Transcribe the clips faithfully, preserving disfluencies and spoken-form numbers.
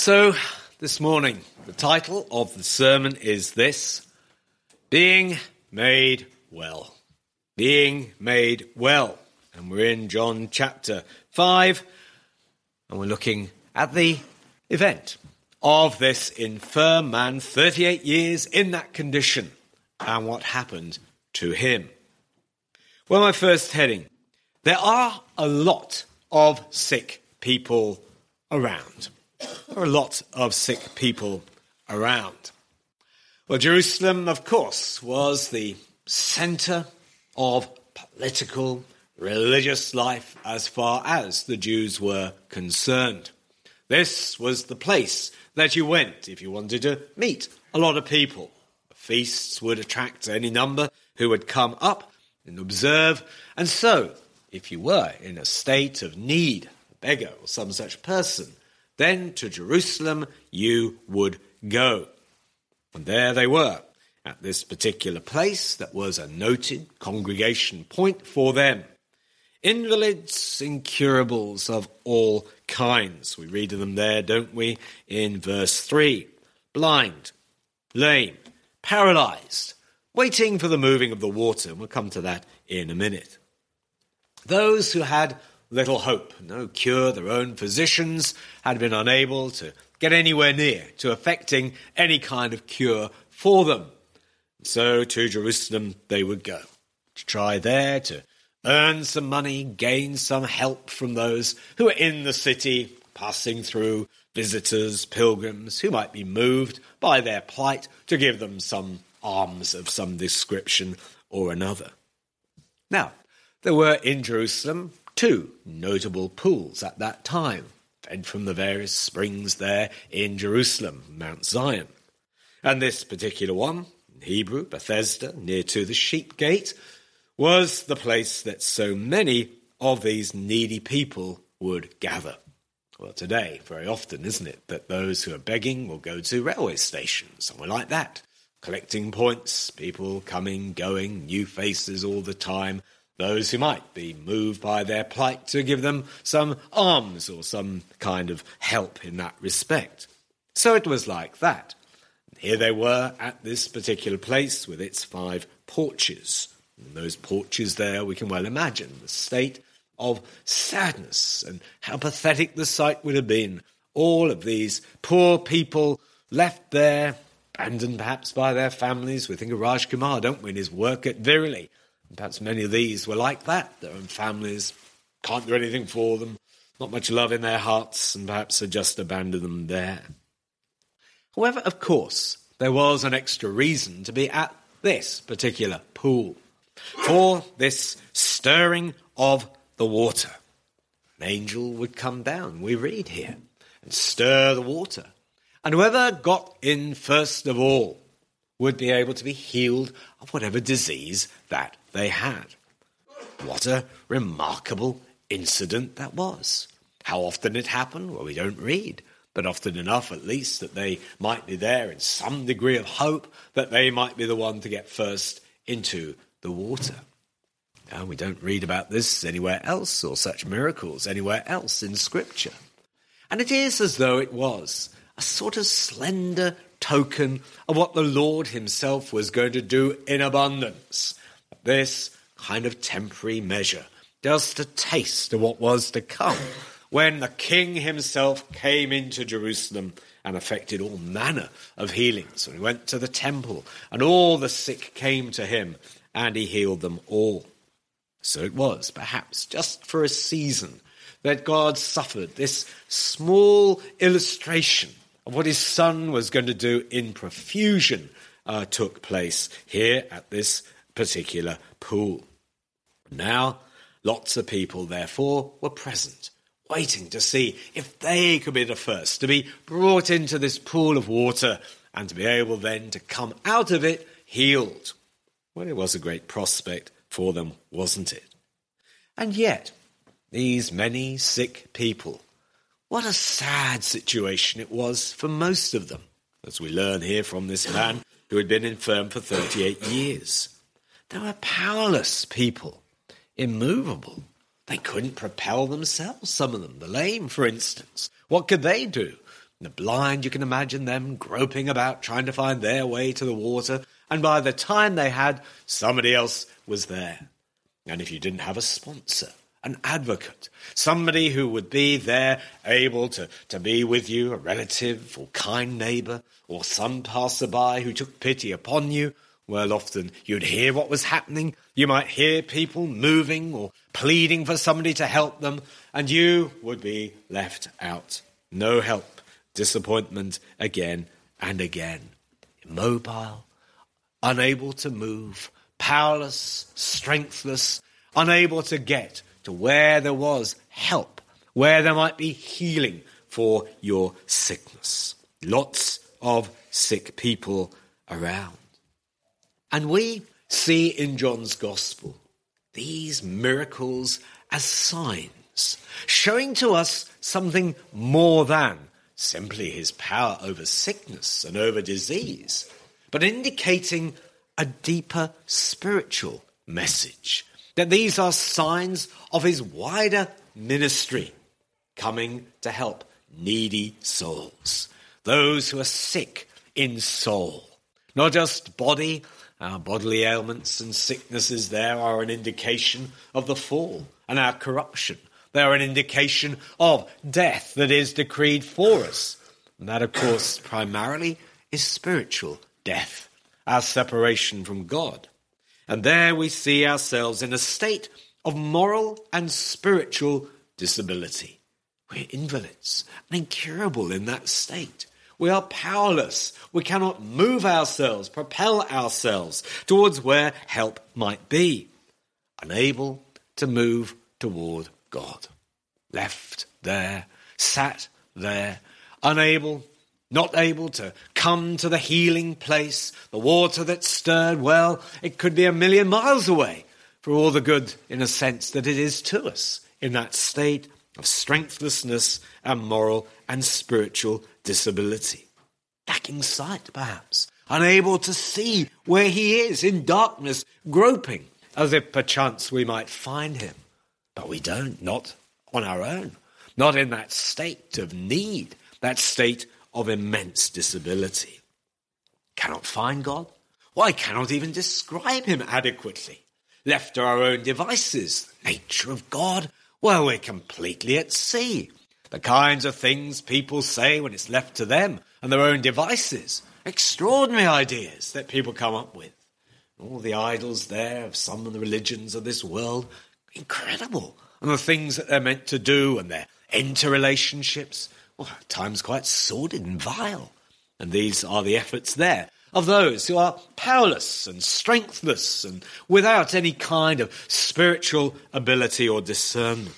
So, this morning, the title of the sermon is this: Being Made Well. Being Made Well. And we're in John chapter five, and we're looking at the event of this infirm man, thirty-eight years in that condition, and what happened to him. Well, my first heading: there are a lot of sick people around. There are a lot of sick people around. Well, Jerusalem, of course, was the centre of political, religious life as far as the Jews were concerned. This was the place that you went if you wanted to meet a lot of people. The feasts would attract any number who would come up and observe. And so, if you were in a state of need, a beggar or some such person, then to Jerusalem you would go. And there they were, at this particular place that was a noted congregation point for them. Invalids, incurables of all kinds. We read of them there, don't we, in verse three. Blind, lame, paralysed, waiting for the moving of the water. And we'll come to that in a minute. Those who had little hope, no cure, their own physicians had been unable to get anywhere near to effecting any kind of cure for them. So to Jerusalem they would go, to try there to earn some money, gain some help from those who were in the city, passing through, visitors, pilgrims, who might be moved by their plight to give them some alms of some description or another. Now, there were in Jerusalem two notable pools at that time, fed from the various springs there in Jerusalem, Mount Zion. And this particular one, in Hebrew, Bethesda, near to the sheep gate, was the place that so many of these needy people would gather. Well, today, very often, isn't it, that those who are begging will go to railway stations, somewhere like that, collecting points, people coming, going, new faces all the time, those who might be moved by their plight to give them some alms or some kind of help in that respect. So it was like that. Here they were at this particular place with its five porches. And those porches there, we can well imagine the state of sadness and how pathetic the sight would have been. All of these poor people left there, abandoned perhaps by their families. We think of Raj Kumar, don't we, in his work at Virali. Perhaps many of these were like that. Their own families can't do anything for them, not much love in their hearts, and perhaps had just abandoned them there. However, of course, there was an extra reason to be at this particular pool, for this stirring of the water. An angel would come down, we read here, and stir the water. And whoever got in first of all would be able to be healed of whatever disease that they had. What a remarkable incident that was. How often it happened? Well, we don't read, but often enough at least that they might be there in some degree of hope that they might be the one to get first into the water. And we don't read about this anywhere else, or such miracles anywhere else in Scripture. And it is as though it was a sort of slender token of what the Lord himself was going to do in abundance. This kind of temporary measure, just a taste of what was to come when the King himself came into Jerusalem and effected all manner of healings. When he went to the temple and all the sick came to him and he healed them all. So it was perhaps just for a season that God suffered this small illustration of what his son was going to do in profusion uh, took place here at this particular pool. Now, lots of people, therefore, were present, waiting to see if they could be the first to be brought into this pool of water and to be able then to come out of it healed. Well, it was a great prospect for them, wasn't it? And yet, these many sick people, what a sad situation it was for most of them, as we learn here from this man who had been infirm for thirty-eight years. They were powerless people, immovable. They couldn't propel themselves, some of them, the lame, for instance. What could they do? The blind, you can imagine them groping about, trying to find their way to the water, and by the time they had, somebody else was there. And if you didn't have a sponsor, an advocate, somebody who would be there able to, to be with you, a relative or kind neighbour, or some passerby who took pity upon you, well, often you'd hear what was happening. You might hear people moving or pleading for somebody to help them, and you would be left out. No help, disappointment again and again. Immobile, unable to move, powerless, strengthless, unable to get to where there was help, where there might be healing for your sickness. Lots of sick people around. And we see in John's Gospel these miracles as signs, showing to us something more than simply his power over sickness and over disease, but indicating a deeper spiritual message, that these are signs of his wider ministry, coming to help needy souls, those who are sick in soul, not just body. Our bodily ailments and sicknesses there are an indication of the fall and our corruption. They are an indication of death that is decreed for us. And that, of course, primarily is spiritual death, our separation from God. And there we see ourselves in a state of moral and spiritual disability. We're invalids and incurable in that state. We are powerless. We cannot move ourselves, propel ourselves towards where help might be. Unable to move toward God. Left there, sat there, unable, not able to come to the healing place, the water that stirred, well, it could be a million miles away for all the good, in a sense, that it is to us in that state of strengthlessness and moral and spiritual disability. Lacking sight, perhaps, unable to see where he is in darkness, groping as if perchance we might find him. But we don't, not on our own, not in that state of need, that state of immense disability. Cannot find God? Why, cannot even describe him adequately. Left to our own devices, the nature of God, well, we're completely at sea. The kinds of things people say when it's left to them and their own devices. Extraordinary ideas that people come up with. All the idols there of some of the religions of this world. Incredible. And the things that they're meant to do and their interrelationships. Well, at times quite sordid and vile. And these are the efforts there of those who are powerless and strengthless and without any kind of spiritual ability or discernment.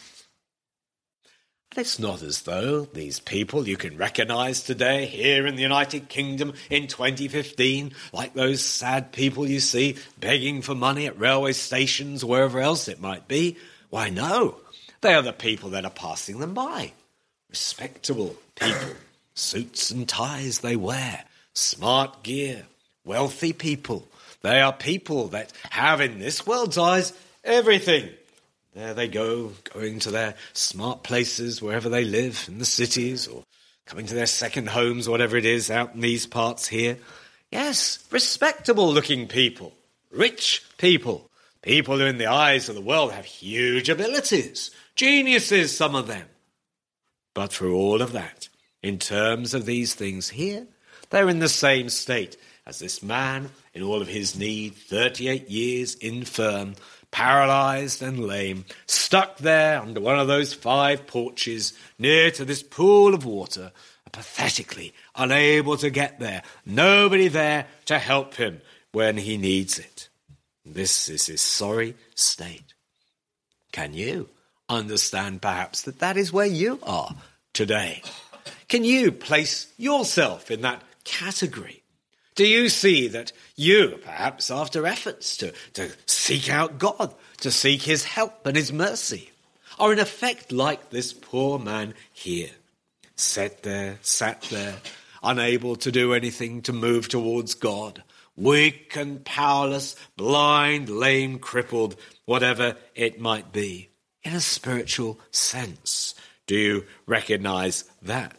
But it's not as though these people you can recognise today here in the United Kingdom in twenty fifteen, like those sad people you see begging for money at railway stations, wherever else it might be. Why, no, they are the people that are passing them by. Respectable people, suits and ties they wear, smart gear, wealthy people. They are people that have, in this world's eyes, everything. There they go, going to their smart places wherever they live, in the cities, or coming to their second homes, whatever it is, out in these parts here. Yes, respectable-looking people, rich people, people who in the eyes of the world have huge abilities, geniuses, some of them. But for all of that, in terms of these things here, they're in the same state as this man in all of his need, thirty-eight years infirm, paralysed and lame, stuck there under one of those five porches near to this pool of water, pathetically unable to get there, nobody there to help him when he needs it. This is his sorry state. Can you understand perhaps that that is where you are today? Can you place yourself in that category? Do you see that you, perhaps after efforts to, to seek out God, to seek his help and his mercy, are in effect like this poor man here, sat there, sat there, unable to do anything to move towards God, weak and powerless, blind, lame, crippled, whatever it might be, in a spiritual sense? Do you recognize that?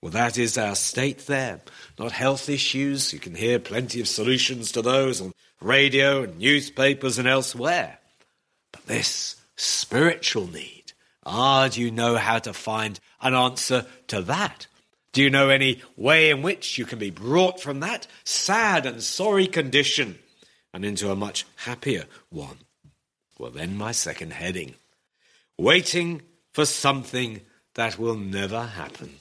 Well, that is our state there. Not health issues. You can hear plenty of solutions to those on radio and newspapers and elsewhere. But this spiritual need, ah, do you know how to find an answer to that? Do you know any way in which you can be brought from that sad and sorry condition and into a much happier one? Well, then my second heading, waiting for something that will never happen.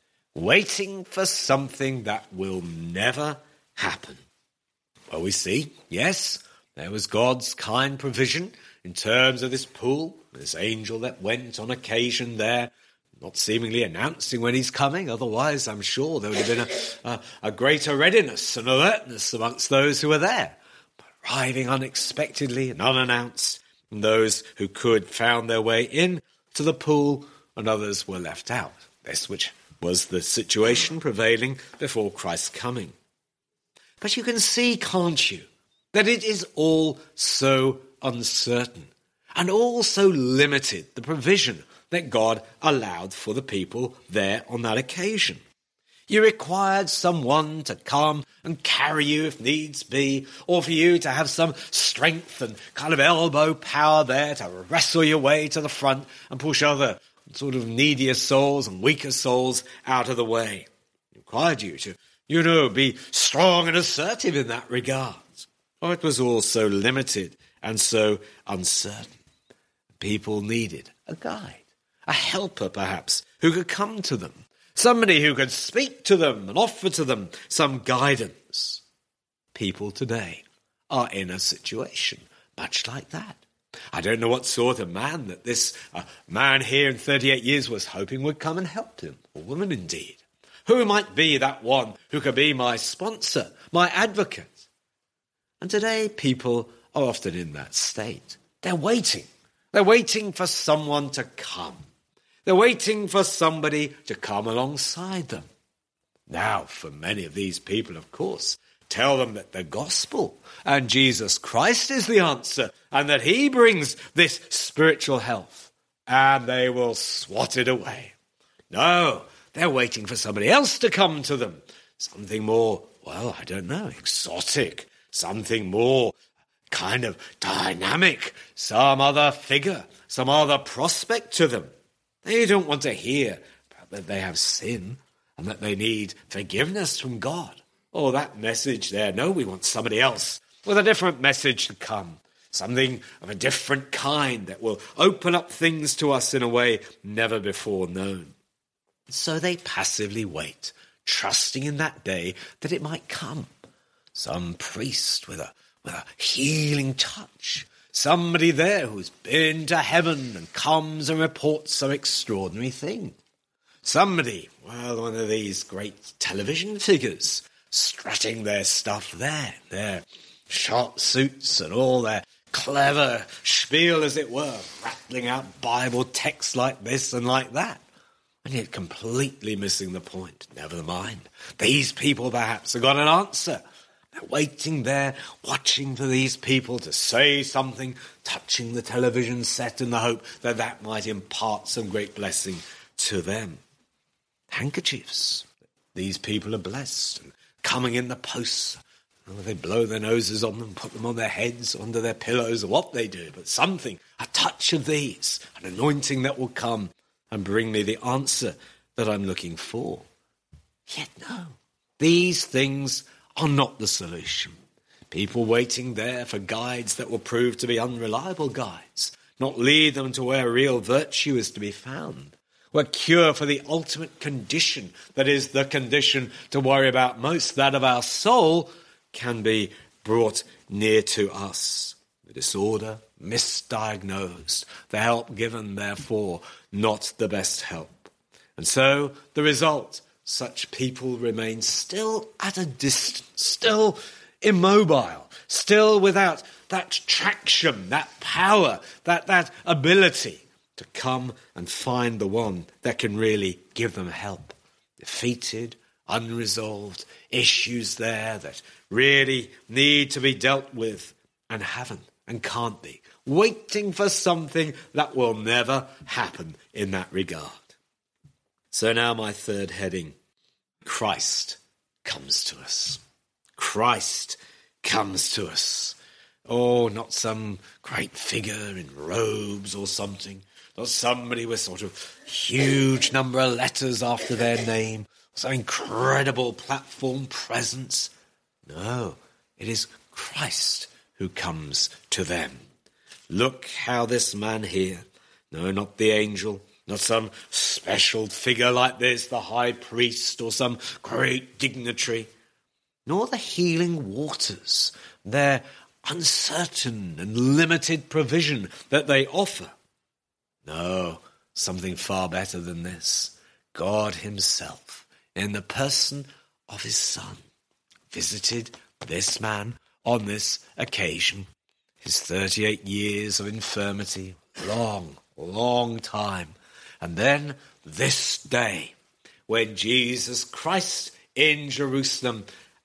Waiting for something that will never happen. Well, we see, yes, there was God's kind provision in terms of this pool, this angel that went on occasion there, not seemingly announcing when he's coming. Otherwise, I'm sure there would have been a, a, a greater readiness and alertness amongst those who were there. But arriving unexpectedly and unannounced, and those who could found their way in to the pool, and others were left out. This which was the situation prevailing before Christ's coming. But you can see, can't you, that it is all so uncertain and all so limited, the provision that God allowed for the people there on that occasion. You required someone to come and carry you if needs be, or for you to have some strength and kind of elbow power there to wrestle your way to the front and push other sort of needier souls and weaker souls out of the way. It required you to, you know, be strong and assertive in that regard. Oh, it was all so limited and so uncertain. People needed a guide, a helper perhaps, who could come to them, somebody who could speak to them and offer to them some guidance. People today are in a situation much like that. I don't know what sort of man that this uh, man here in thirty-eight years was hoping would come and help him, or woman indeed. Who might be that one who could be my sponsor, my advocate? And today people are often in that state. They're waiting. They're waiting for someone to come. They're waiting for somebody to come alongside them. Now, for many of these people, of course, tell them that the gospel and Jesus Christ is the answer and that he brings this spiritual health, and they will swat it away. No, they're waiting for somebody else to come to them. Something more, well, I don't know, exotic, something more kind of dynamic, some other figure, some other prospect to them. They don't want to hear that they have sin and that they need forgiveness from God. Oh, that message there. No, we want somebody else with a different message to come. Something of a different kind that will open up things to us in a way never before known. So they passively wait, trusting in that day that it might come. Some priest with a, with a healing touch. Somebody there who's been to heaven and comes and reports some extraordinary thing. Somebody, well, one of these great television figures, strutting their stuff there, their sharp suits and all their clever spiel, as it were, rattling out Bible texts like this and like that, and yet completely missing the point. Never mind. These people perhaps have got an answer. They're waiting there, watching for these people to say something, touching the television set in the hope that that might impart some great blessing to them. Handkerchiefs. These people are blessed and coming in the posts. Oh, they blow their noses on them, put them on their heads, under their pillows, or what they do. But something, a touch of these, an anointing that will come and bring me the answer that I'm looking for. Yet no, these things are not the solution. People waiting there for guides that will prove to be unreliable guides, not lead them to where real virtue is to be found. Where cure for the ultimate condition, that is the condition to worry about most, that of our soul, can be brought near to us. The disorder misdiagnosed, the help given, therefore, not the best help. And so the result, such people remain still at a distance, still immobile, still without that traction, that power, that, that ability to come and find the one that can really give them help. Defeated, unresolved issues there that really need to be dealt with and haven't and can't be. Waiting for something that will never happen in that regard. So now my third heading, Christ comes to us. Christ comes to us. Oh, not some great figure in robes or something. Not somebody with sort of huge number of letters after their name. Some incredible platform presence. No, it is Christ who comes to them. Look how this man here, no, not the angel, not some special figure like this, the high priest or some great dignitary, nor the healing waters, their uncertain and limited provision that they offer. No, something far better than this. God himself, in the person of his Son, visited this man on this occasion. His thirty-eight years of infirmity, long, long time. And then this day, when Jesus Christ in Jerusalem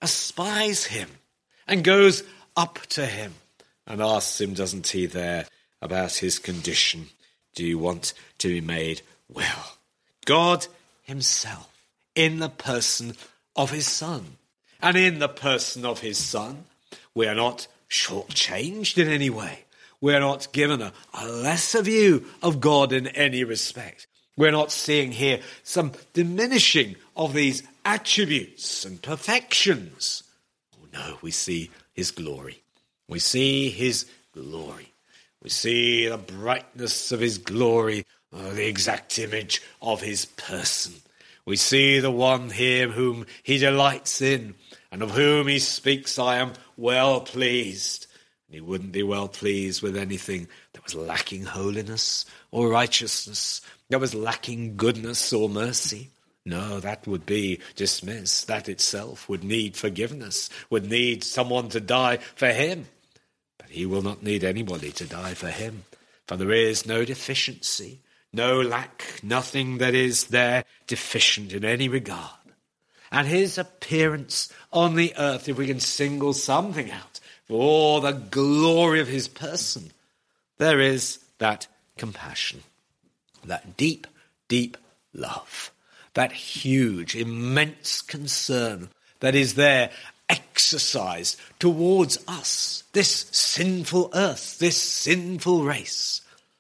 espies him and goes up to him and asks him, doesn't he, there, about his condition. Do you want to be made well? God himself, in the person of his Son. And in the person of his Son, we are not shortchanged in any way. We're not given a, a lesser view of God in any respect. We're not seeing here some diminishing of these attributes and perfections. Oh no, we see his glory. We see his glory. We see the brightness of his glory, uh, the exact image of his person. We see the one here whom he delights in, and of whom he speaks, I am well pleased. And he wouldn't be well pleased with anything that was lacking holiness or righteousness, that was lacking goodness or mercy. No, that would be dismissed. That itself would need forgiveness, would need someone to die for him. But he will not need anybody to die for him, for there is no deficiency, no lack, nothing that is there deficient in any regard. And his appearance on the earth, if we can single something out for all the glory of his person, there is that compassion, that deep, deep love, that huge, immense concern that is there exercised towards us, this sinful earth, this sinful race.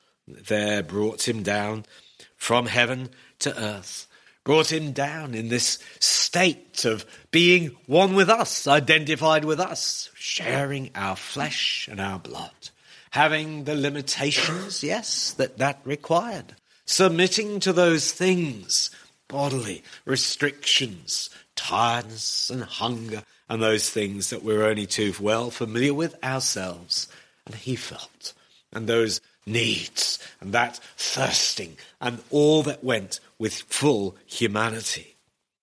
There brought him down from heaven to earth, brought him down in this state of being one with us, identified with us, sharing our flesh and our blood, having the limitations, yes, that that required, submitting to those things, bodily restrictions, tiredness and hunger, and those things that we're only too well familiar with ourselves. And he felt, and those needs, and that thirsting, and all that went with full humanity.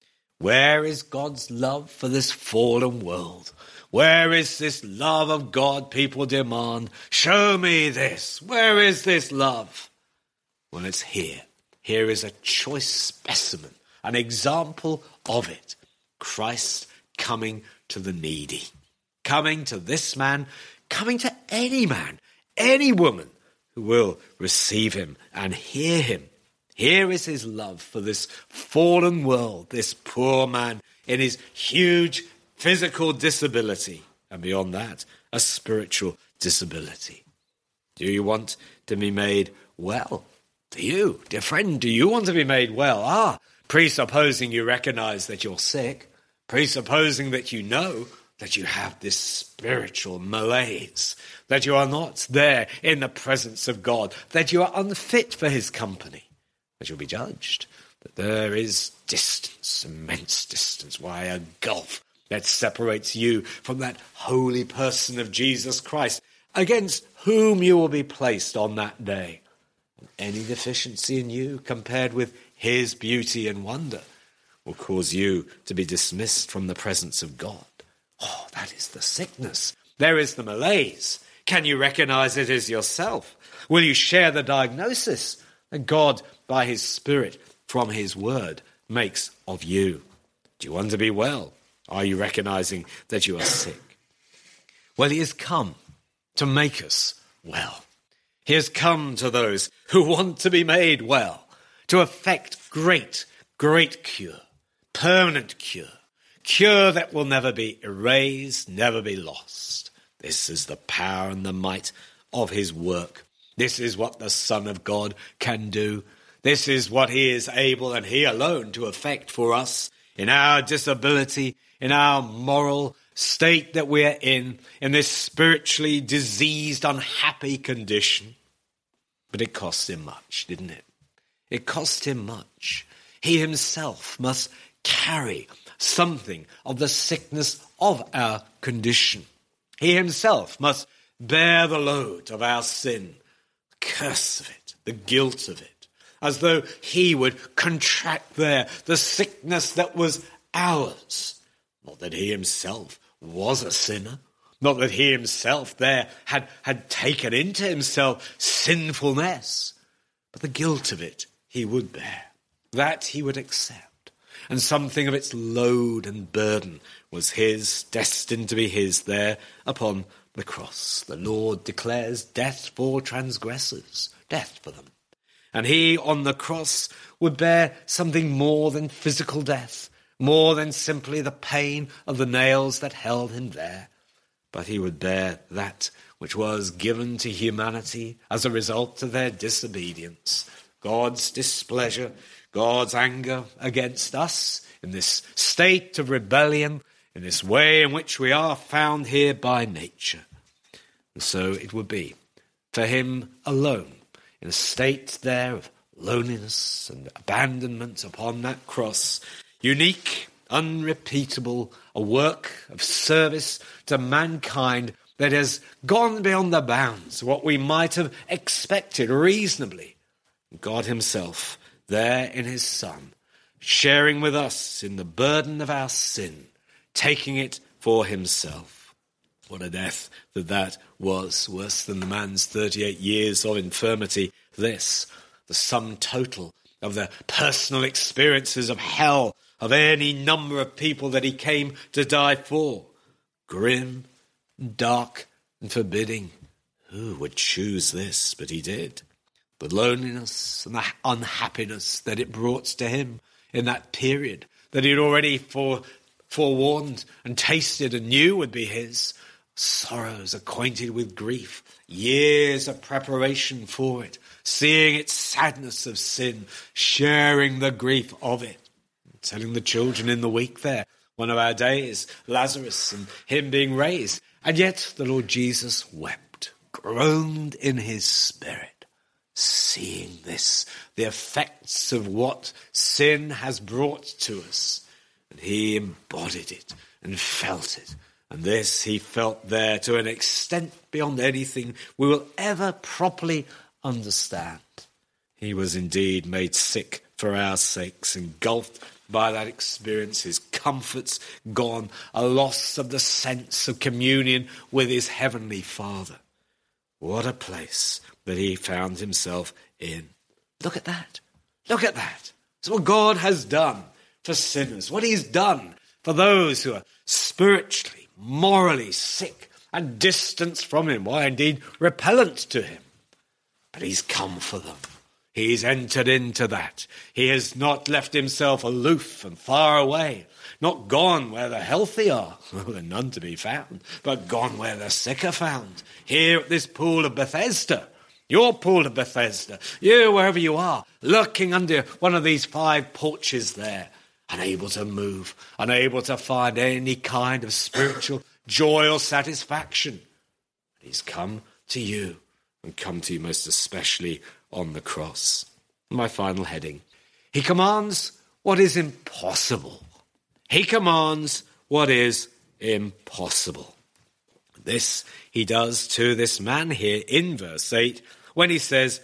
Where is God's love for this fallen world? Where is this love of God people demand? Show me this. Where is this love? Well, it's here. Here is a choice specimen, an example of it. Christ coming to the needy, coming to this man, coming to any man, any woman who will receive him and hear him. Here is his love for this fallen world, this poor man in his huge physical disability, and beyond that, a spiritual disability. Do you want to be made well? Do you, dear friend, do you want to be made well? Ah, presupposing you recognize that you're sick, presupposing that you know that you have this spiritual malaise, that you are not there in the presence of God, that you are unfit for his company, that you'll be judged, that there is distance, immense distance, why a gulf that separates you from that holy person of Jesus Christ, against whom you will be placed on that day. And any deficiency in you compared with his beauty and wonder will cause you to be dismissed from the presence of God. Oh, that is the sickness. There is the malaise. Can you recognize it as yourself? Will you share the diagnosis that God, by his Spirit, from his word, makes of you? Do you want to be well? Are you recognizing that you are sick? Well, he has come to make us well. He has come to those who want to be made well, to effect great, great cure, permanent cure, cure that will never be erased, never be lost. This is the power and the might of his work. This is what the Son of God can do. This is what he is able, and he alone, to effect for us in our disability, in our moral state that we are in, in this spiritually diseased, unhappy condition. But it cost him much, didn't it? It cost him much. He himself must carry something of the sickness of our condition. He himself must bear the load of our sin, the curse of it, the guilt of it, as though he would contract there the sickness that was ours. Not that he himself was a sinner, not that he himself there had, had taken into himself sinfulness, but the guilt of it he would bear, that he would accept. And something of its load and burden was his, destined to be his there upon the cross. The Lord declares death for transgressors, death for them. And he on the cross would bear something more than physical death, more than simply the pain of the nails that held him there. But he would bear that which was given to humanity as a result of their disobedience, God's displeasure, God's anger against us in this state of rebellion, in this way in which we are found here by nature. And so it would be for him alone, in a state there of loneliness and abandonment upon that cross, unique, unrepeatable, a work of service to mankind that has gone beyond the bounds of what we might have expected reasonably. God himself there in his Son, sharing with us in the burden of our sin, taking it for himself. What a death that that was, worse than the man's thirty-eight years of infirmity. This, the sum total of the personal experiences of hell of any number of people that he came to die for. Grim, dark, and forbidding. Who would choose this? But he did. The loneliness and the unhappiness that it brought to him in that period that he had already fore, forewarned and tasted and knew would be his. Sorrows acquainted with grief, years of preparation for it, seeing its sadness of sin, sharing the grief of it, telling the children in the week there, one of our days, Lazarus and him being raised. And yet the Lord Jesus wept, groaned in his spirit, seeing this, the effects of what sin has brought to us. And he embodied it and felt it. And this he felt there to an extent beyond anything we will ever properly understand. He was indeed made sick for our sakes, engulfed by that experience, his comforts gone, a loss of the sense of communion with his heavenly Father. What a place that he found himself in. Look at that. Look at that. It's what God has done for sinners, what he's done for those who are spiritually, morally sick and distanced from him, why indeed repellent to him. But he's come for them. He's entered into that. He has not left himself aloof and far away, not gone where the healthy are, well, there are none to be found, but gone where the sick are found. Here at this pool of Bethesda, your pool of Bethesda, you, wherever you are, lurking under one of these five porches there, unable to move, unable to find any kind of spiritual joy or satisfaction. He's come to you, and come to you most especially on the cross. My final heading. He commands what is impossible. He commands what is impossible. This he does to this man here in verse eight when he says,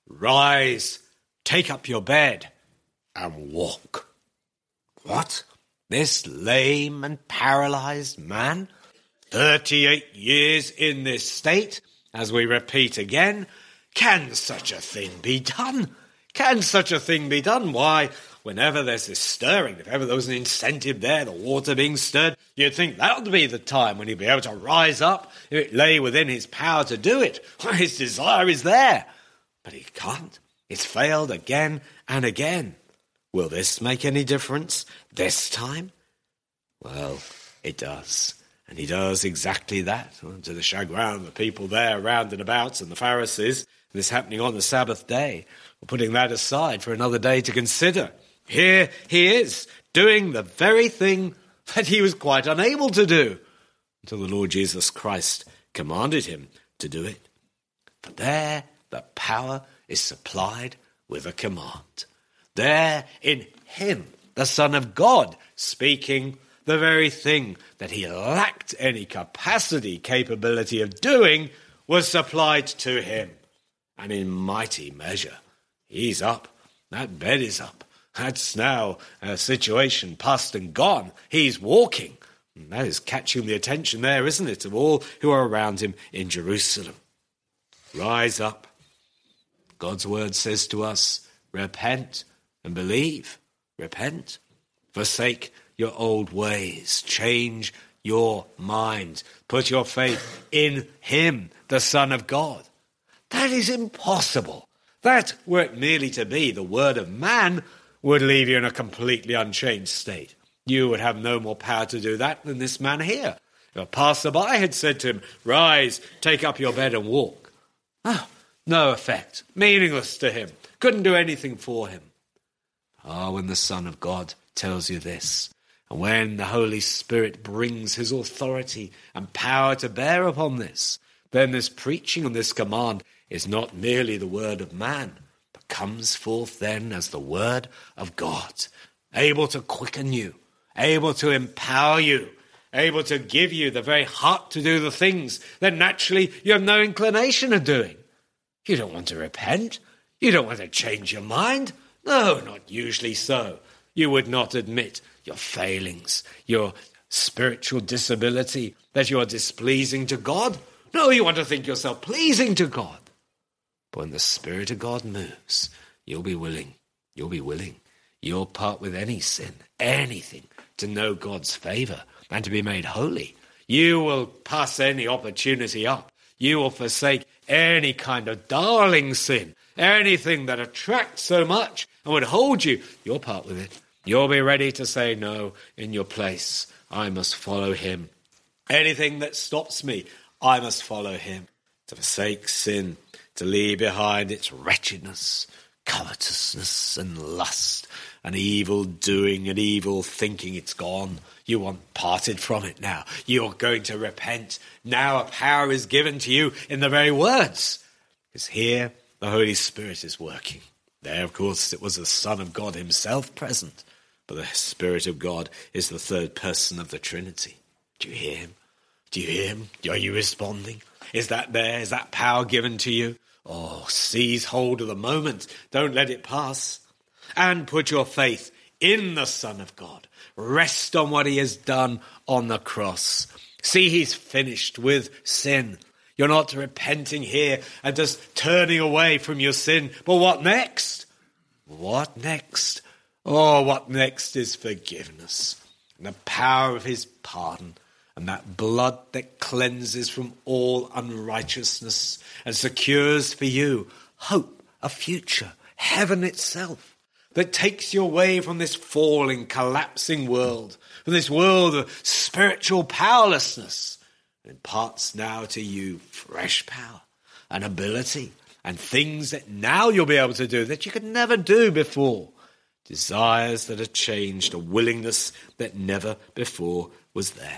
"Rise, take up your bed and walk." What? This lame and paralyzed man, thirty-eight years in this state, as we repeat again, can such a thing be done? Can such a thing be done? Why, whenever there's this stirring, if ever there was an incentive there, the water being stirred, you'd think that would be the time when he'd be able to rise up, if it lay within his power to do it. Well, his desire is there, but he can't. It's failed again and again. Will this make any difference this time? Well, it does. And he does exactly that, to the chagrin of the people there round and about and the Pharisees. This happening on the Sabbath day. We're putting that aside for another day to consider. Here he is, doing the very thing that he was quite unable to do until the Lord Jesus Christ commanded him to do it. But there the power is supplied with a command. There in him, the Son of God, speaking the very thing that he lacked any capacity, capability of doing, was supplied to him. And in mighty measure, he's up. That bed is up. That's now a situation past and gone. He's walking. And that is catching the attention there, isn't it, of all who are around him in Jerusalem. Rise up. God's word says to us, repent and believe. Repent. Forsake your old ways. Change your mind. Put your faith in him, the Son of God. That is impossible. That, were it merely to be the word of man, would leave you in a completely unchanged state. You would have no more power to do that than this man here. If a passerby had said to him, rise, take up your bed and walk. Oh, no effect. Meaningless to him. Couldn't do anything for him. Ah, when the Son of God tells you this, and when the Holy Spirit brings his authority and power to bear upon this, then this preaching and this command is not merely the word of man, but comes forth then as the word of God, able to quicken you, able to empower you, able to give you the very heart to do the things that naturally you have no inclination of doing. You don't want to repent. You don't want to change your mind. No, not usually so. You would not admit your failings, your spiritual disability, that you are displeasing to God. No, you want to think yourself pleasing to God. But when the Spirit of God moves, you'll be willing. You'll be willing. You'll part with any sin, anything, to know God's favour and to be made holy. You will pass any opportunity up. You will forsake any kind of darling sin, anything that attracts so much and would hold you. You'll part with it. You'll be ready to say, no, in your place, I must follow him. Anything that stops me, I must follow him. To forsake sin, to leave behind its wretchedness, covetousness and lust, and evil doing and evil thinking, it's gone. You want parted from it now. You're going to repent. Now a power is given to you in the very words. Because here the Holy Spirit is working. There, of course, it was the Son of God himself present. But the Spirit of God is the third person of the Trinity. Do you hear him? Do you hear him? Are you responding? Is that there? Is that power given to you? Oh, seize hold of the moment. Don't let it pass. And put your faith in the Son of God. Rest on what he has done on the cross. See, he's finished with sin. You're not repenting here and just turning away from your sin. But what next? What next? Oh, what next is forgiveness and the power of his pardon and that blood that cleanses from all unrighteousness and secures for you hope, a future, heaven itself, that takes you away from this falling, collapsing world, from this world of spiritual powerlessness, and imparts now to you fresh power and ability and things that now you'll be able to do that you could never do before. Desires that are changed, a willingness that never before was there.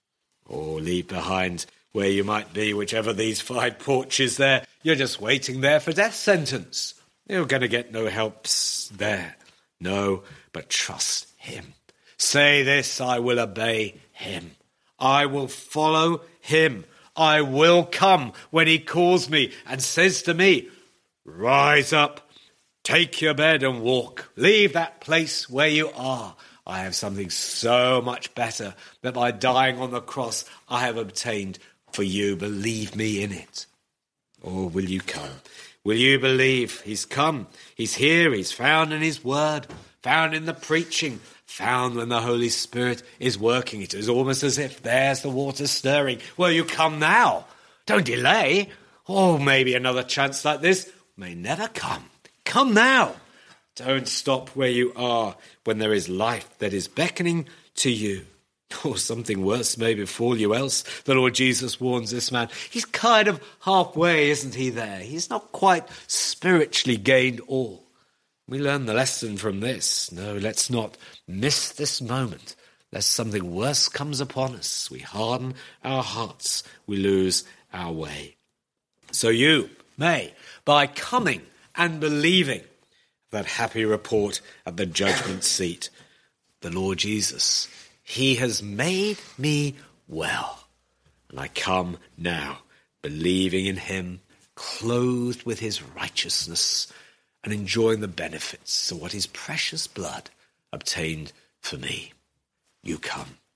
Or leave behind where you might be, whichever these five porches there. You're just waiting there for death sentence. You're going to get no helps there. No, but trust him. Say this, I will obey him. I will follow him. I will come when he calls me and says to me, rise up. Take your bed and walk. Leave that place where you are. I have something so much better that by dying on the cross I have obtained for you. Believe me in it. Or will you come? Will you believe? He's come. He's here. He's found in his word, found in the preaching, found when the Holy Spirit is working. It is almost as if there's the water stirring. Well, you come now. Don't delay. Or maybe another chance like this may never come. Come now Don't stop where you are when there is life that is beckoning to you. Or something worse may befall you else. The Lord Jesus warns this man. He's kind of halfway, isn't he, there? He's not quite spiritually gained all. We learn the lesson from this. No, let's not miss this moment, lest something worse comes upon us. We harden our hearts. We lose our way. So you may, by coming and believing, that happy report at the judgment seat. The Lord Jesus, he has made me well. And I come now, believing in him, clothed with his righteousness, and enjoying the benefits of what his precious blood obtained for me. You come.